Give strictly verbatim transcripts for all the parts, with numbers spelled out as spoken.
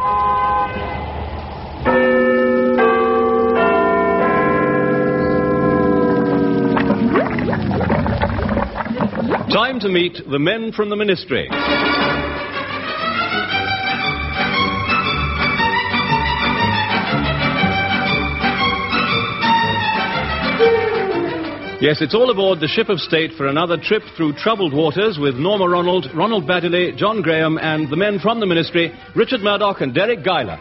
Time to meet the men from the Ministry. Yes, it's all aboard the ship of state for another trip through troubled waters with Norma Ronald, Ronald Baddeley, John Graham, and the men from the Ministry, Richard Murdoch and Derek Guyler.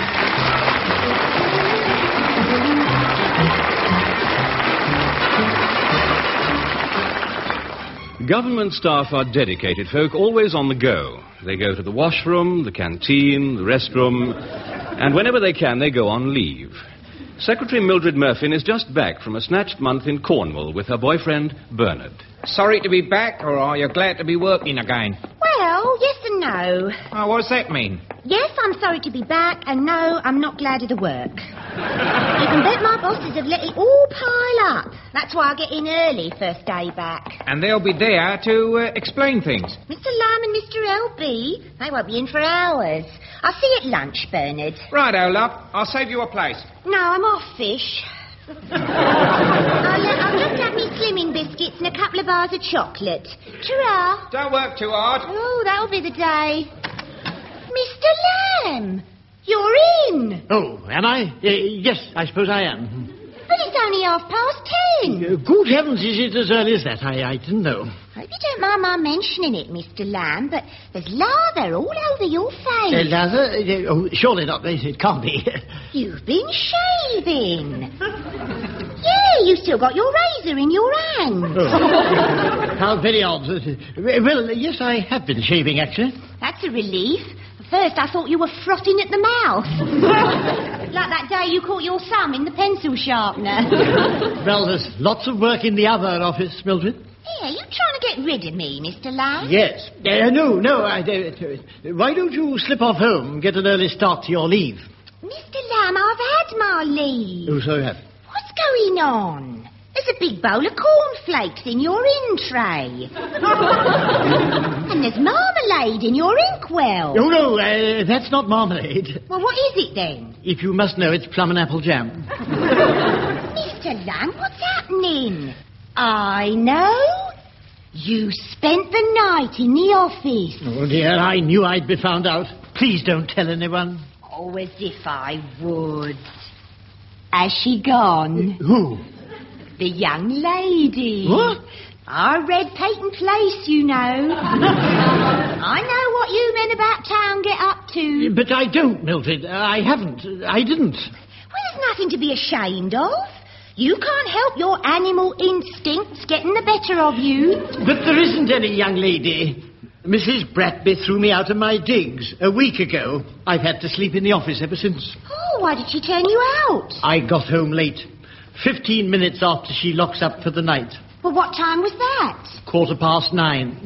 Government staff are dedicated folk, always on the go. They go to the washroom, the canteen, the restroom, and whenever they can, they go on leave. Secretary Mildred Murphy is just back from a snatched month in Cornwall with her boyfriend, Bernard. Sorry to be back, or are you glad to be working again? Well, yes and no. Oh, what does that mean? Yes, I'm sorry to be back, and no, I'm not glad of the work. You can bet my bosses have let it all pile up. That's why I get in early first day back. And they'll be there to uh, explain things. Mister Lamb and Mister L B, they won't be in for hours. I'll see you at lunch, Bernard. Righto, love. I'll save you a place. No, I'm off fish. I'll, uh, I'll just have me slimming biscuits and a couple of bars of chocolate. Ta-ra. Don't work too hard. Oh, that'll be the day. Mister Lamb, you're in. Oh, am I? Uh, yes, I suppose I am. But it's only half past ten. Uh, good heavens, is it as early as that? I, I didn't know. I hope you don't mind my mentioning it, Mister Lamb, but there's lather all over your face. Uh, lather? Uh, oh, surely not. It can't be. You've been shaving. Yeah, you've still got your razor in your hand. Oh. How very odd. Uh, well, yes, I have been shaving, actually. That's a relief. At first, I thought you were frotting at the mouth. Like that day you caught your thumb in the pencil sharpener. Well, there's lots of work in the other office, Mildred. Yeah, you trying to get rid of me, Mister Lamb? Yes. Uh, no, no. I, uh, why don't you slip off home and get an early start to your leave? Mister Lamb, I've had my leave. Oh, so you have. What's going on? There's a big bowl of cornflakes in your in tray. And there's marmalade in your inkwell. Oh, no, uh, that's not marmalade. Well, what is it then? If you must know, it's plum and apple jam. Mister Lamb, what's happening? I know. You spent the night in the office. Oh, dear, I knew I'd be found out. Please don't tell anyone. Oh, as if I would. Has she gone? Uh, who? The young lady. What? I read Peyton Place, you know. I know what you men about town get up to. But I don't, Mildred. I haven't. I didn't. Well, there's nothing to be ashamed of. You can't help your animal instincts getting the better of you. But there isn't any young lady. Missus Bratby threw me out of my digs a week ago. I've had to sleep in the office ever since. Oh, why did she turn you out? I got home late. Fifteen minutes after she locks up for the night. Well, what time was that? Quarter past nine.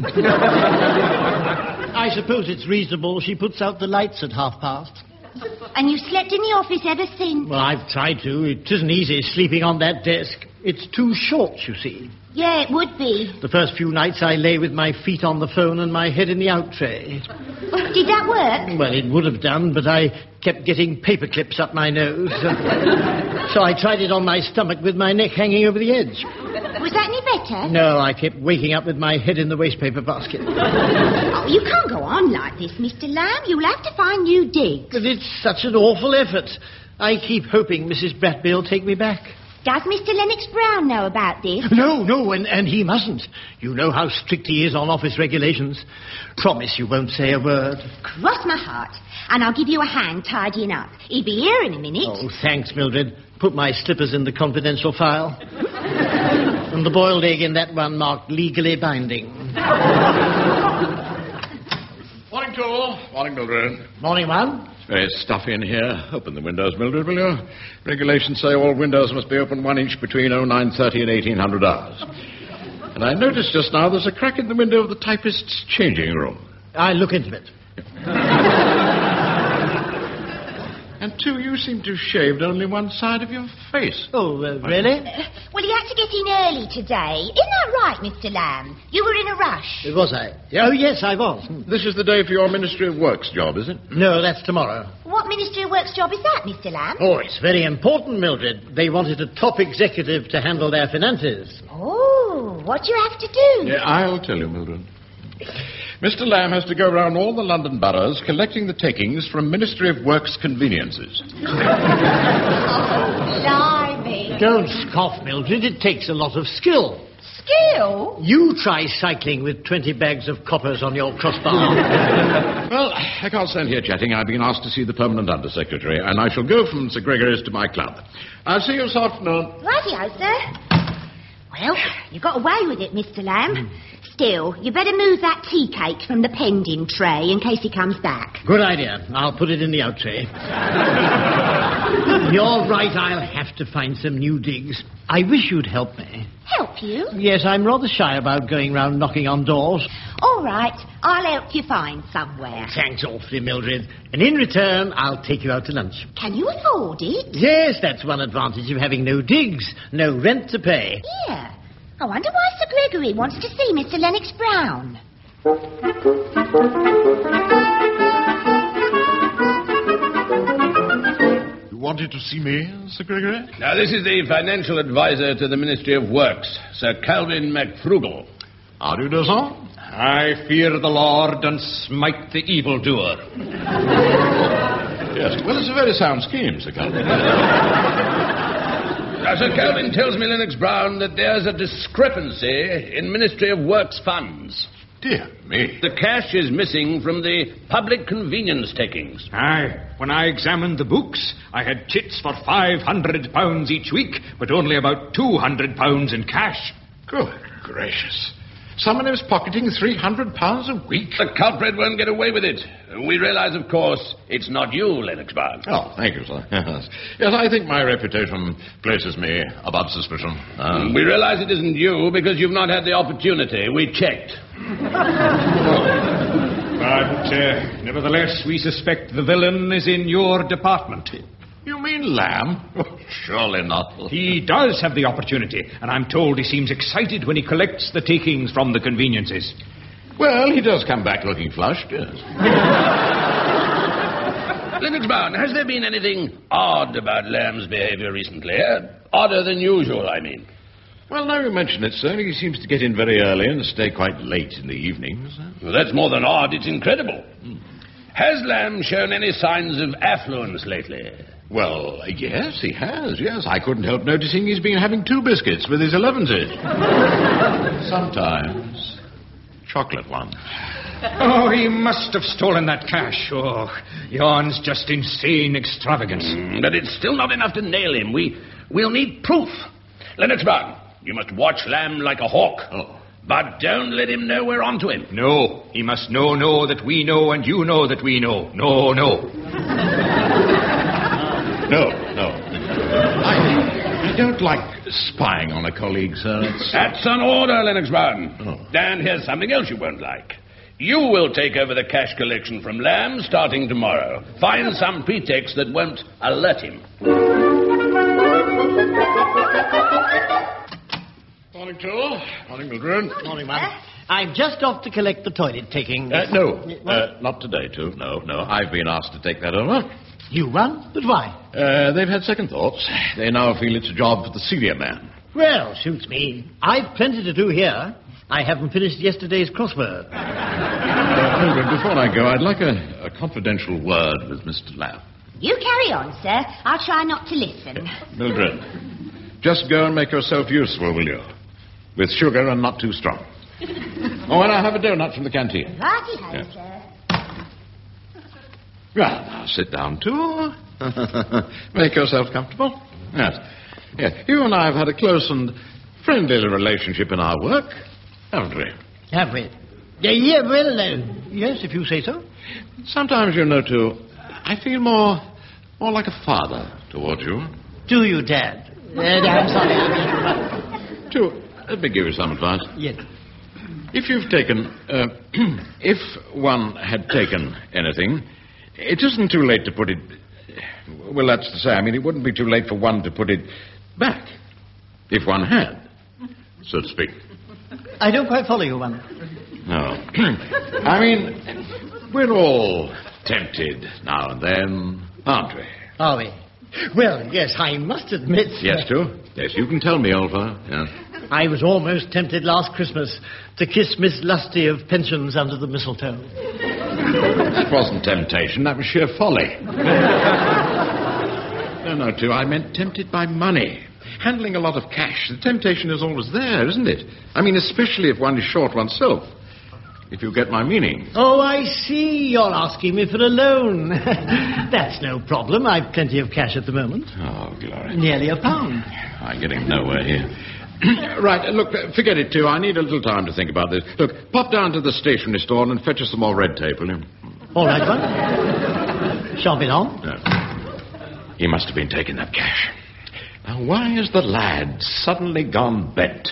I suppose it's reasonable she puts out the lights at half past. And you slept in the office ever since? Well, I've tried to. It isn't easy sleeping on that desk. It's too short, you see. Yeah, it would be. The first few nights I lay with my feet on the phone and my head in the out tray. Did that work? Well, it would have done, but I kept getting paper clips up my nose. So I tried it on my stomach with my neck hanging over the edge. Was that any better? No, I kept waking up with my head in the wastepaper basket. Oh, you can't go on like this, Mister Lamb. You'll have to find new digs. But it's such an awful effort. I keep hoping Missus Bratby will take me back. Does Mister Lennox Brown know about this? No, no, and, and he mustn't. You know how strict he is on office regulations. Promise you won't say a word. Cross my heart. And I'll give you a hand tidying up. He'll be here in a minute. Oh, thanks, Mildred. Put my slippers in the confidential file. And the boiled egg in that one marked legally binding. Morning to all. Morning, Mildred. Morning, Mum. It's very stuffy in here. Open the windows, Mildred, will you? Regulations say all windows must be open one inch between oh nine thirty and eighteen hundred hours. And I noticed just now there's a crack in the window of the typist's changing room. I'll look into it. And, two, you seem to have shaved only one side of your face. Oh, uh, really? Uh, well, he had to get in early today. Isn't that right, Mister Lamb? You were in a rush. Was I? Oh, yes, I was. This is the day for your Ministry of Works job, is it? No, that's tomorrow. What Ministry of Works job is that, Mister Lamb? Oh, it's very important, Mildred. They wanted a top executive to handle their finances. Oh, what do you have to do? Yeah, I'll tell you, Mildred. Mister Lamb has to go around all the London boroughs collecting the takings from Ministry of Works conveniences. Blimey. Don't scoff, Mildred. It takes a lot of skill. Skill? You try cycling with twenty bags of coppers on your crossbar. Well, I can't stand here chatting. I've been asked to see the permanent undersecretary, and I shall go from Sir Gregory's to my club. I'll see you this afternoon. Rightio, sir. Well, you got away with it, Mister Lamb. Still, you better move that tea cake from the pending tray in case he comes back. Good idea. I'll put it in the out tray. You're right, I'll have to find some new digs. I wish you'd help me. Help you? Yes, I'm rather shy about going round knocking on doors. All right, I'll help you find somewhere. Thanks awfully, Mildred. And in return, I'll take you out to lunch. Can you afford it? Yes, that's one advantage of having no digs, no rent to pay. Yeah. I wonder why Sir Gregory wants to see Mister Lennox Brown. You wanted to see me, Sir Gregory? Now, this is the financial advisor to the Ministry of Works, Sir Calvin MacFrugal. How do you do, sir? I fear the Lord and smite the evildoer. Yes, well, it's a very sound scheme, Sir Calvin. Now, Sir Calvin tells me, Lennox Brown, that there's a discrepancy in Ministry of Works funds. Dear me. The cash is missing from the public convenience takings. Aye, when I examined the books, I had chits for five hundred pounds each week, but only about two hundred pounds in cash. Good gracious. Someone is pocketing three hundred pounds a week. The culprit won't get away with it. We realize, of course, it's not you, Lennox Brown. Oh, thank you, sir. Yes, yes, I think my reputation places me above suspicion. Uh, We realize it isn't you because you've not had the opportunity. We checked. But, uh, nevertheless, we suspect the villain is in your department. You mean Lamb? Oh, surely not. He does have the opportunity, and I'm told he seems excited when he collects the takings from the conveniences. Well, he does come back looking flushed, yes. Lennox Brown, has there been anything odd about Lamb's behavior recently? Uh, odder than usual, I mean. Well, now you mention it, sir, he seems to get in very early and stay quite late in the evenings. Well, that's more than odd. It's incredible. Hmm. Has Lamb shown any signs of affluence lately? Well, yes, he has, yes. I couldn't help noticing he's been having two biscuits with his elevenses. Sometimes chocolate ones. Oh, he must have stolen that cash. Oh, yon's just insane extravagance. Mm, but it's still not enough to nail him. We, we'll need proof. Lennox Brown, you must watch Lamb like a hawk. Oh. But don't let him know we're onto him. No, he must know, know that we know, and you know that we know. No, no. No, no. I, I don't like spying on a colleague, sir. It's... That's an order, Lennox Brown. Oh. And here's something else you won't like. You will take over the cash collection from Lamb starting tomorrow. Find some pretext that won't alert him. Morning, Joel. Morning, Mildred. Morning, ma'am. I'm just off to collect the toilet taking. Uh, no, uh, not today, too. No, no. I've been asked to take that over. You run? But why? Uh, they've had second thoughts. They now feel it's a job for the senior man. Well, suits me. I've plenty to do here. I haven't finished yesterday's crossword. Uh, Mildred, before I go, I'd like a, a confidential word with Mister Lamb. You carry on, sir. I'll try not to listen. Mildred, just go and make yourself useful, will you? With sugar and not too strong. Oh, and I'll have a donut from the canteen. Righty-ho, Yeah. sir. Well, now sit down, too. Make yourself comfortable. Yes. Yes. You and I have had a close and friendly relationship in our work, haven't we? Have we? Yeah, yeah well, uh, yes, if you say so. Sometimes, you know, too, I feel more, more like a father towards you. Do you, Dad? Uh, I'm sorry. Too, let me give you some advice. Yes. If you've taken, uh, if one had taken anything, it isn't too late to put it Well, that's to say, I mean, it wouldn't be too late for one to put it back, if one had, so to speak. I don't quite follow you, one. No. I mean, we're all tempted now and then, aren't we? Are we? Well, yes, I must admit... Yes, too? Yes, you can tell me, old fellow. Yes. I was almost tempted last Christmas to kiss Miss Lusty of Pensions under the mistletoe. That wasn't temptation, that was sheer folly. No, no, too, I meant tempted by money. Handling a lot of cash, the temptation is always there, isn't it? I mean, especially if one is short oneself. If you get my meaning. Oh, I see. You're asking me for a loan. That's no problem. I've plenty of cash at the moment. Oh, glory. Nearly a pound. I'm getting nowhere here. Right, look, forget it, too. I need a little time to think about this. Look, pop down to the stationery store and fetch us some more red tape, will you? All right, one. Shan't be long. No. He must have been taking that cash. Now, why has the lad suddenly gone bent?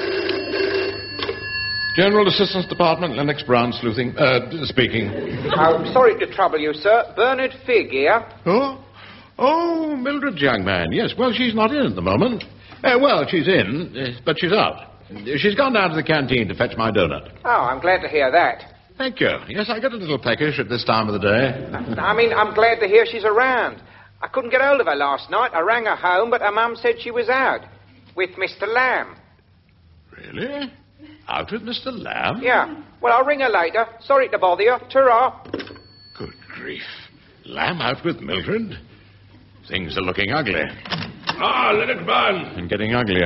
General Assistance Department, Lennox Brown, sleuthing, uh, speaking. Oh, sorry to trouble you, sir. Bernard Figg here. Oh? Oh, Mildred's young man. Yes, well, she's not in at the moment. Uh, well, she's in, uh, but she's out. She's gone down to the canteen to fetch my donut. Oh, I'm glad to hear that. Thank you. Yes, I get a little peckish at this time of the day. I mean, I'm glad to hear she's around. I couldn't get hold of her last night. I rang her home, but her mum said she was out with Mister Lamb. Really? Out with Mister Lamb? Yeah. Well, I'll ring her later. Sorry to bother you. Ta-ra. Good grief. Lamb out with Mildred? Things are looking ugly. Ah, Lennox Brown. And getting uglier.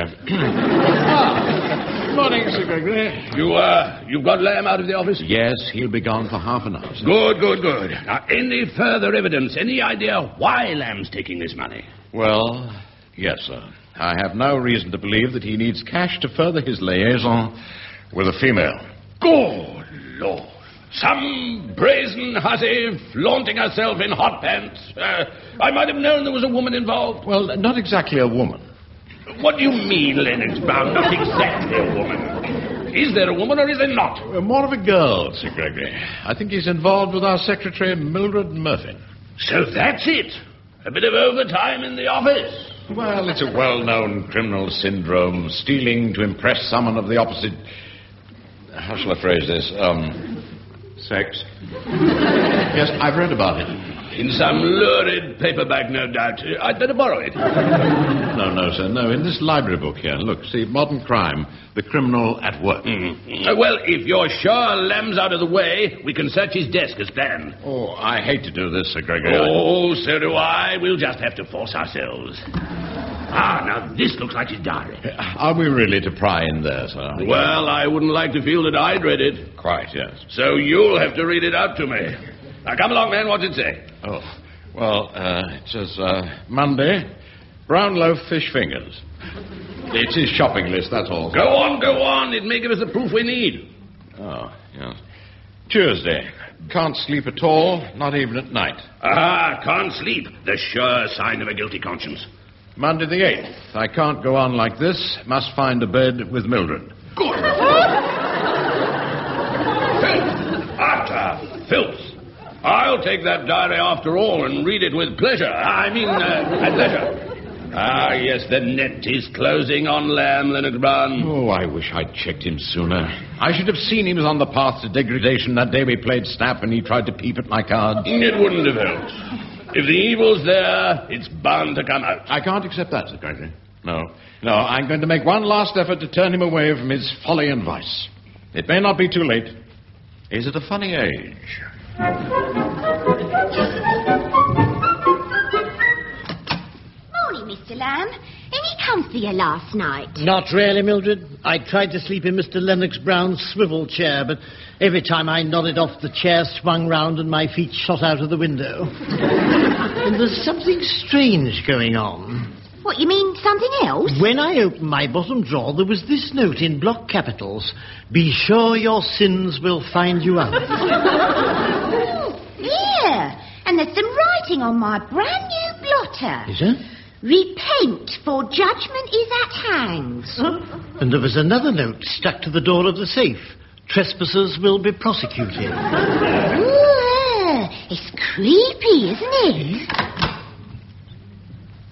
Good morning, Sir Gregory. You, uh, you've got Lamb out of the office? Yes, he'll be gone for half an hour, sir. Good, good, good. Now, any further evidence, any idea why Lamb's taking this money? Well, yes, sir. I have no reason to believe that he needs cash to further his liaison with a female. Good Lord. Some brazen hussy flaunting herself in hot pants. Uh, I might have known there was a woman involved. Well, not exactly a woman. What do you mean, Lennox Brown? Not exactly a woman. Is there a woman or is there not? Uh, more of a girl, Sir Gregory. I think he's involved with our secretary, Mildred Murphy. So that's it. A bit of overtime in the office. Well, it's a well-known criminal syndrome, stealing to impress someone of the opposite... How shall I phrase this? Um, sex. Yes, I've read about it. In some lurid paperback, no doubt. I'd better borrow it. No, no, sir, no. In this library book here. Look, see, Modern Crime, the criminal at work. Mm. Uh, well, if you're sure Lamb's out of the way, we can search his desk as planned. Oh, I hate to do this, Sir Gregory. Oh, so do I. We'll just have to force ourselves. Ah, now this looks like his diary. Are we really to pry in there, sir? Well, I wouldn't like to feel that I'd read it. Quite, yes. So you'll have to read it out to me. Now, come along, man. What's it say? Oh, well, uh, it says, uh, Monday, brown loaf, fish fingers. It's his shopping list, that's all. Go on, go on. It may give us the proof we need. Oh, yes. Tuesday, can't sleep at all, not even at night. Ah, can't sleep. The sure sign of a guilty conscience. Monday the eighth, I can't go on like this. Must find a bed with Mildred. Good. Filth. Utter filth. I'll take that diary after all and read it with pleasure. I mean, uh, at leisure. Ah, yes, the net is closing on Lamb, Lennox Brown. Oh, I wish I'd checked him sooner. I should have seen he was on the path to degradation that day we played snap and he tried to peep at my cards. It wouldn't have helped. If the evil's there, it's bound to come out. I can't accept that, Sir Gregory. No. No, I'm going to make one last effort to turn him away from his folly and vice. It may not be too late. Is it a funny age? Morning, Mister Lamb. Any comfier last night? Not really, Mildred. I tried to sleep in Mister Lennox Brown's swivel chair, but every time I nodded off, the chair swung round and my feet shot out of the window. And there's something strange going on. What, you mean something else? When I opened my bottom drawer, there was this note in block capitals. Be sure your sins will find you out. Here. And there's some writing on my brand new blotter. Is there? Repent, for judgment is at hand. Huh? And there was another note stuck to the door of the safe. Trespassers will be prosecuted. Ooh, uh, it's creepy, isn't it?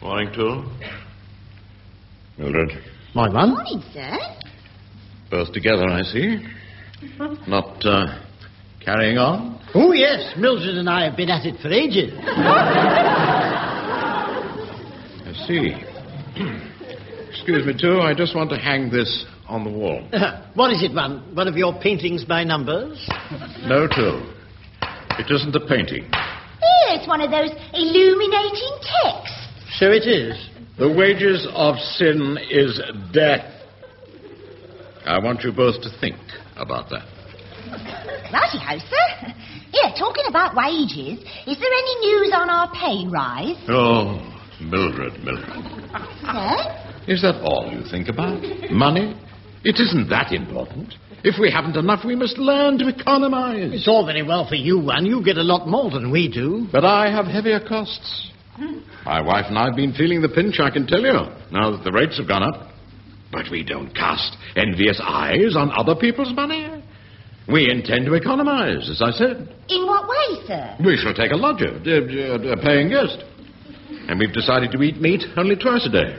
Morning, too. Mildred. My one. Morning, sir. Both together, I see. Not uh, carrying on? Oh, yes. Mildred and I have been at it for ages. I see. Excuse me, too. I just want to hang this on the wall. What is it, one? One of your paintings by numbers? No, too. It isn't a painting. Yeah, it's one of those illuminating texts. So it is. The wages of sin is death. I want you both to think about that. Righty-ho, sir. Yeah, talking about wages, is there any news on our pay rise? Oh, Mildred, Mildred. Sir? Is that all you think about? Money? It isn't that important. If we haven't enough, we must learn to economize. It's all very well for you, one. You get a lot more than we do. But I have heavier costs. My wife and I have been feeling the pinch, I can tell you, now that the rates have gone up. But we don't cast envious eyes on other people's money. We intend to economize, as I said. In what way, sir? We shall take a lodger, a, a, a paying guest. And we've decided to eat meat only twice a day.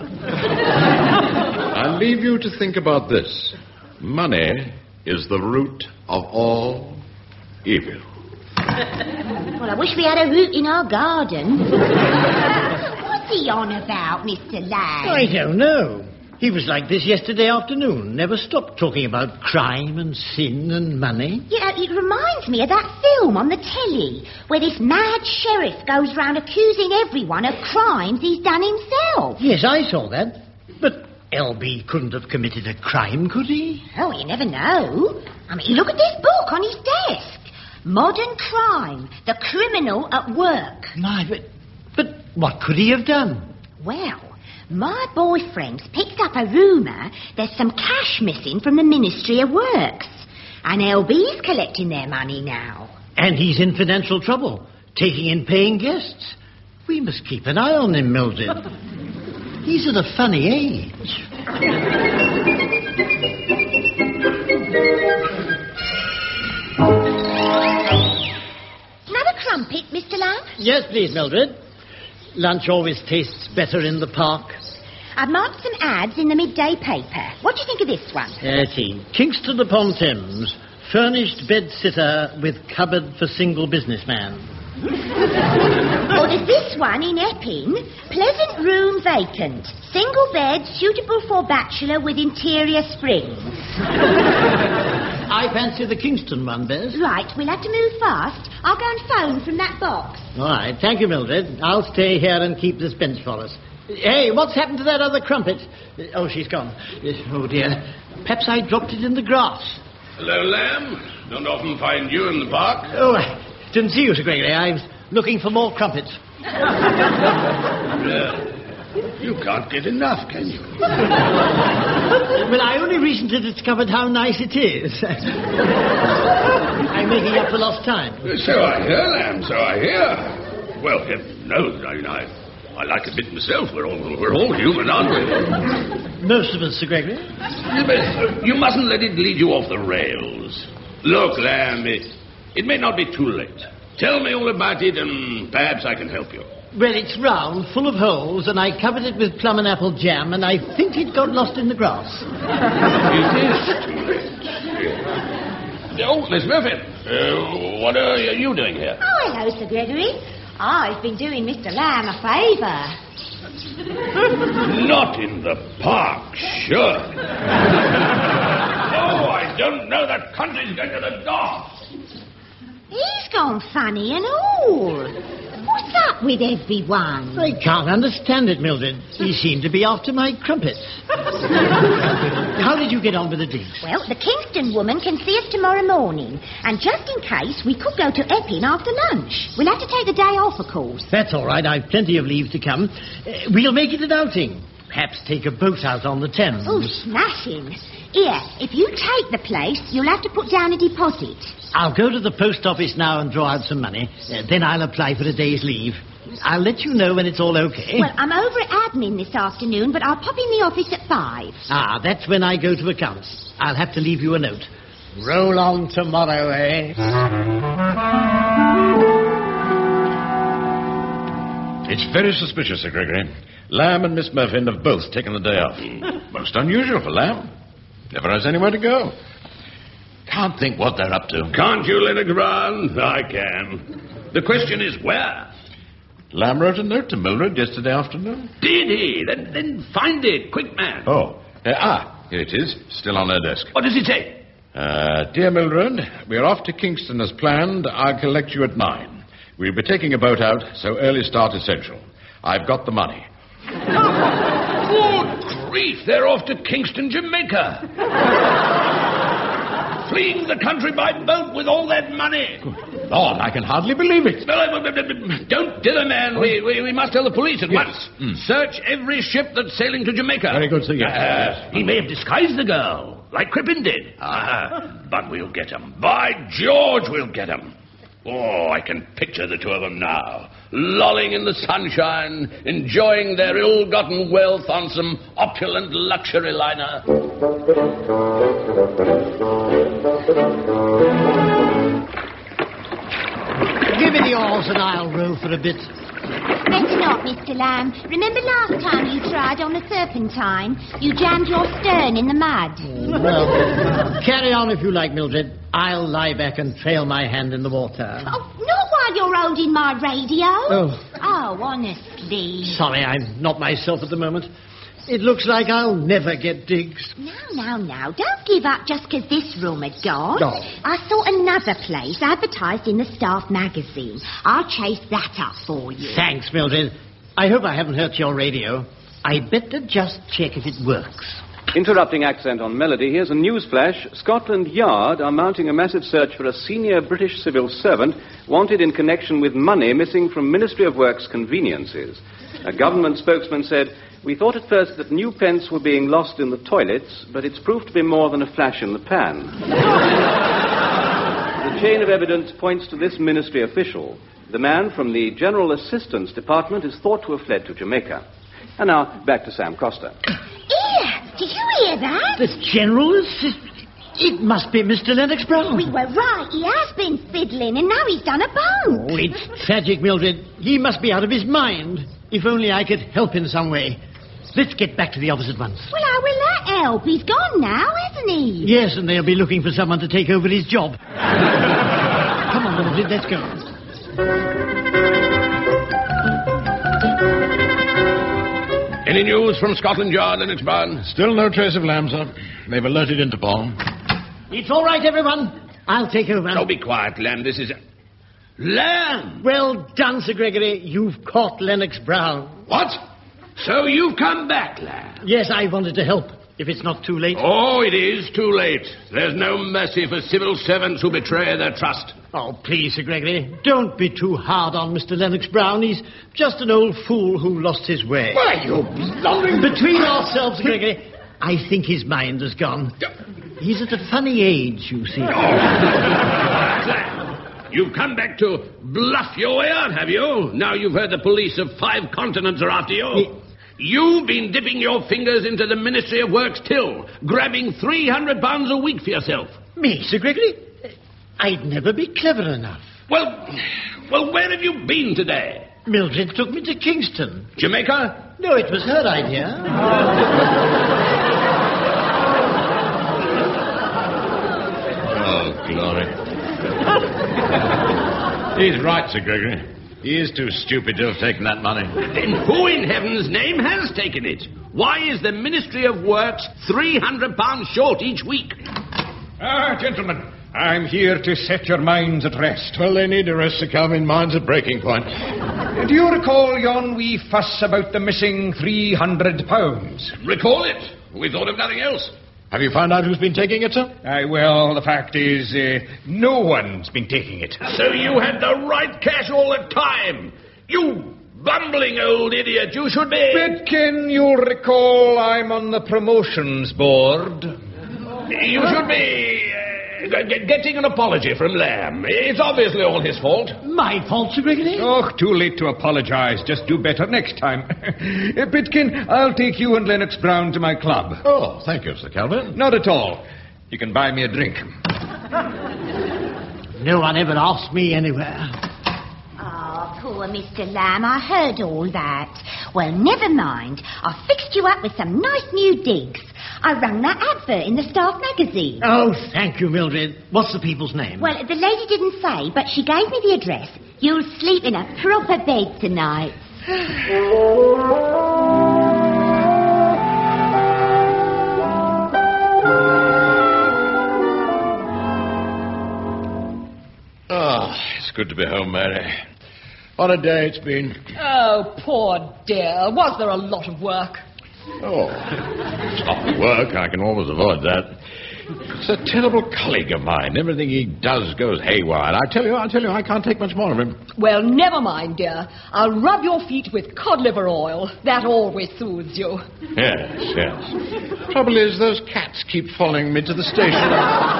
I'll leave you to think about this. Money is the root of all evil. Well, I wish we had a root in our garden. What's he on about, Mister Lang? I don't know. He was like this yesterday afternoon. Never stopped talking about crime and sin and money. Yeah, it reminds me of that film on the telly where this mad sheriff goes round accusing everyone of crimes he's done himself. Yes, I saw that. But L B couldn't have committed a crime, could he? Oh, you never know. I mean, look at this book on his desk. Modern Crime, The Criminal at Work. My, but, but what could he have done? Well, my boyfriend's picked up a rumour there's some cash missing from the Ministry of Works. And L B's collecting their money now. And he's in financial trouble, taking in paying guests. We must keep an eye on him, Mildred. He's at a funny age. Another crumpet, Mister Lamb? Yes, please, Mildred. Lunch always tastes better in the park. I've marked some ads in the midday paper. What do you think of this one? thirty. Kingston upon Thames. Furnished bed-sitter with cupboard for single businessman. Or there's this one in Epping. Pleasant room vacant. Single bed suitable for bachelor with interior springs. I fancy the Kingston one best. Right, we'll have to move fast. I'll go and phone from that box. All right, thank you, Mildred. I'll stay here and keep this bench for us. Hey, what's happened to that other crumpet? Oh, she's gone. Oh, dear. Perhaps I dropped it in the grass. Hello, Lamb. Don't often find you in the park. Oh, I didn't see you, Sir Gregory. I was looking for more crumpets. Yeah. You can't get enough, can you? Well, I only recently discovered how nice it is. I'm making up for lost time. So I hear, Lamb, so I hear. Well, heaven knows, I mean, I, I like a bit myself. We're all, we're all human, aren't we? Most of us, Sir Gregory. Yeah, but you mustn't let it lead you off the rails. Look, Lamb, it, it may not be too late. Tell me all about it, and perhaps I can help you. Well, it's round, full of holes, and I covered it with plum and apple jam, and I think it got lost in the grass. It is too late. Yeah. Oh, Miss Murphy, uh, what are you doing here? Oh, hello, Sir Gregory. I've been doing Mister Lamb a favour. Not in the park, sure. Oh, I don't know. That country's going to the dogs. He's gone funny and all. What's up with everyone? I can't understand it, Mildred. He seemed to be after my crumpets. How did you get on with the deeds? Well, the Kingston woman can see us tomorrow morning. And just in case, we could go to Epping after lunch. We'll have to take the day off, of course. That's all right. I've plenty of leave to come. Uh, we'll make it an outing. Perhaps take a boat out on the Thames. Oh, smashing. Here, if you take the place, you'll have to put down a deposit. I'll go to the post office now and draw out some money. Uh, then I'll apply for a day's leave. I'll let you know when it's all okay. Well, I'm over at admin this afternoon, but I'll pop in the office at five. Ah, that's when I go to accounts. I'll have to leave you a note. Roll on tomorrow, eh? It's very suspicious, Sir Gregory. Lamb and Miss Mervyn have both taken the day off. Most unusual for Lamb. Never has anywhere to go. Can't think what they're up to. Can't you, Lennox Brown? I can. The question is where? Lamb wrote a note to Mildred yesterday afternoon. Did he? Then, then find it. Quick, man. Oh. Uh, ah, here it is. Still on her desk. What does it say? Uh, dear Mildred, we're off to Kingston as planned. I'll collect you at nine. We'll be taking a boat out, so early start essential. I've got the money. Good grief, they're off to Kingston, Jamaica. Fleeing the country by boat with all that money. Good Lord, I can hardly believe it. Don't dither, man. We, we, we must tell the police at Yes. once. Mm. Search every ship that's sailing to Jamaica. Very good, sir. Yes. Uh, he may have disguised the girl, like Crippen did. Ah, but we'll get him. By George, we'll get him. Oh, I can picture the two of them now, lolling in the sunshine, enjoying their ill-gotten wealth on some opulent luxury liner. Give me the oars and I'll row for a bit. Better not, Mister Lamb. Remember last time you tried on a serpentine? You jammed your stern in the mud. Well, carry on if you like, Mildred. I'll lie back and trail my hand in the water. Oh, not while you're holding my radio. Oh. Oh, honestly. Sorry, I'm not myself at the moment. It looks like I'll never get digs. Now, now, now, don't give up just because this room had gone. No. I saw another place advertised in the staff magazine. I'll chase that up for you. Thanks, Mildred. I hope I haven't hurt your radio. I'd better just check if it works. Interrupting accent on melody, here's a news flash. Scotland Yard are mounting a massive search for a senior British civil servant wanted in connection with money missing from Ministry of Works conveniences. A government spokesman said, "We thought at first that new pence were being lost in the toilets, but it's proved to be more than a flash in the pan." The chain of evidence points to this ministry official. The man from the General Assistance Department is thought to have fled to Jamaica. And now, back to Sam Costa. Here, did you hear that? The General Assistant... It must be Mister Lennox Brown. We were right. He has been fiddling, and now he's done a boat. Oh, it's tragic, Mildred. He must be out of his mind. If only I could help in some way. Let's get back to the office at once. Well, how will that help? He's gone now, isn't he? Yes, and they'll be looking for someone to take over his job. Come on, Mildred, let's go. Any news from Scotland Yard, Lennox Brown? Still no trace of Lamb, sir. They've alerted Interpol. It's all right, everyone. I'll take over. Oh, be quiet, Lamb. This is... A... Lamb! Well done, Sir Gregory. You've caught Lennox Brown. What? So you've come back, Lamb? Yes, I wanted to help, if it's not too late. Oh, it is too late. There's no mercy for civil servants who betray their trust. Oh, please, Sir Gregory, don't be too hard on Mister Lennox Brown. He's just an old fool who lost his way. Why, you blundering... Between ourselves, Sir Gregory, I think his mind has gone. He's at a funny age, you see. You've come back to bluff your way out, have you? Now you've heard the police of five continents are after you. He... You've been dipping your fingers into the Ministry of Works till, grabbing three hundred pounds a week for yourself. Me, Sir Gregory? I'd never be clever enough. Well, well, where have you been today? Mildred took me to Kingston. Jamaica? No, it was her idea. Oh, glory. He's right, Sir Gregory. He is too stupid to have taken that money. Then who in heaven's name has taken it? Why is the Ministry of Works three hundred pounds short each week? Ah, gentlemen, I'm here to set your minds at rest. Well, they need a rest to come in minds at breaking point. Do you recall yon wee fuss about the missing three hundred pounds? Recall it. We thought of nothing else. Have you found out who's been taking it, sir? Aye, well, the fact is, uh, no one's been taking it. So you had the right cash all the time. You bumbling old idiot, you should be... Pitkin, you'll recall I'm on the promotions board. You should be uh, g- getting an apology from Lamb. It's obviously all his fault. My fault, Sir Gregory? Oh, too late to apologise. Just do better next time. uh, Pitkin, I'll take you and Lennox Brown to my club. Oh, thank you, Sir Calvin. Not at all. You can buy me a drink. No one ever asked me anywhere. Oh, poor sure, Mister Lamb, I heard all that. Well, never mind. I fixed you up with some nice new digs. I rang that advert in the staff magazine. Oh, thank you, Mildred. What's the people's name? Well, the lady didn't say, but she gave me the address. You'll sleep in a proper bed tonight. Oh, it's good to be home, Mary. What a day it's been. Oh, poor dear. Was there a lot of work? Oh, it's not work. I can always avoid that. It's a terrible colleague of mine. Everything he does goes haywire. I tell you, I tell you, I can't take much more of him. Well, never mind, dear. I'll rub your feet with cod liver oil. That always soothes you. Yes, yes. Trouble is, those cats keep following me to the station.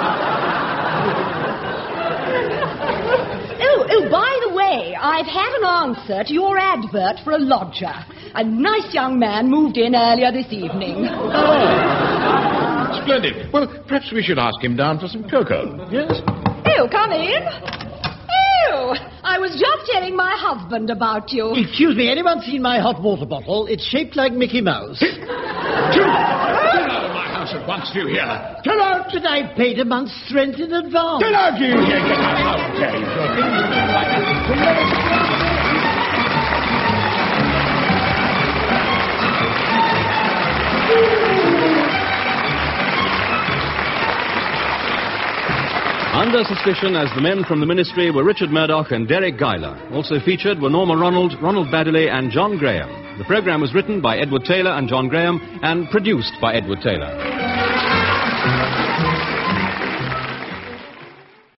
Oh, oh, by the way, I've had an answer to your advert for a lodger. A nice young man moved in earlier this evening. Oh, splendid. Well, perhaps we should ask him down for some cocoa. Yes? Oh, come in. Oh, I was just telling my husband about you. Excuse me, anyone seen my hot water bottle? It's shaped like Mickey Mouse. Get out of my house at once, do you hear? Get out! That I paid a month's rent in advance. Get out, do you hear? Get out! How dare you go things like that? Under suspicion as the men from the Ministry were Richard Murdoch and Derek Guyler. Also featured were Norma Ronald, Ronald Baddeley and John Graham. The programme was written by Edward Taylor and John Graham and produced by Edward Taylor.